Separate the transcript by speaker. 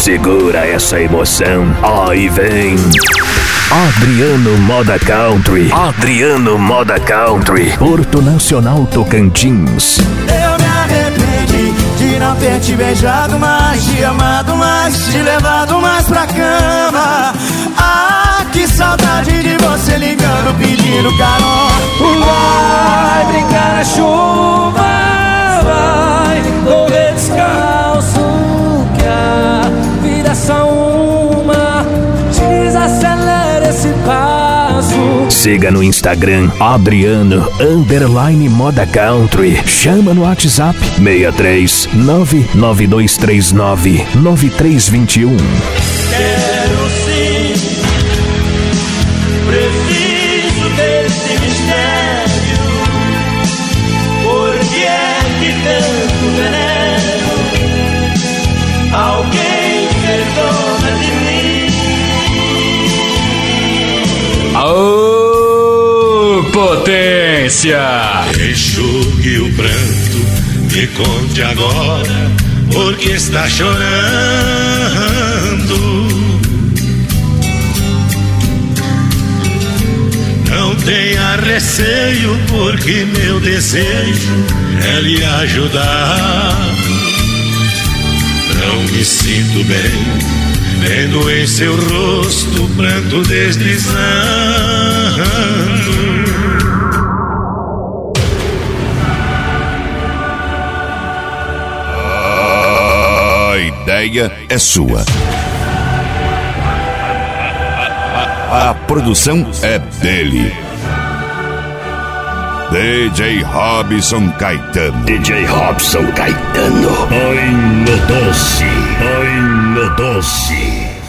Speaker 1: Segura essa emoção, aí vem Adriano Moda Country. Adriano Moda Country, Porto Nacional, Tocantins.
Speaker 2: Eu me arrependi de não ter te beijado mais, te amado mais, te levado mais pra cama. Ah, que saudade de você ligando, pedindo carona.
Speaker 3: Vai brincar na chuva, vai correr descalço, que a vida é só uma. Desacelera esse passo.
Speaker 1: Siga no Instagram Adriano_Moda Country. Chama no WhatsApp 63 99239 9321.
Speaker 2: Quero sim, preciso desse mistério. Por que é que tanto veneno? Alguém perdoa de mim.
Speaker 4: Aô, potência!
Speaker 5: Enxugue o pranto, me conte agora porque está chorando. Não tenha receio, porque meu desejo é lhe ajudar. Não me sinto bem vendo em seu rosto o pranto deslizando.
Speaker 6: A ideia é sua. A produção é dele. DJ Robson Caetano.
Speaker 1: DJ Robson Caetano. Ai, meu doce. Ai, meu doce.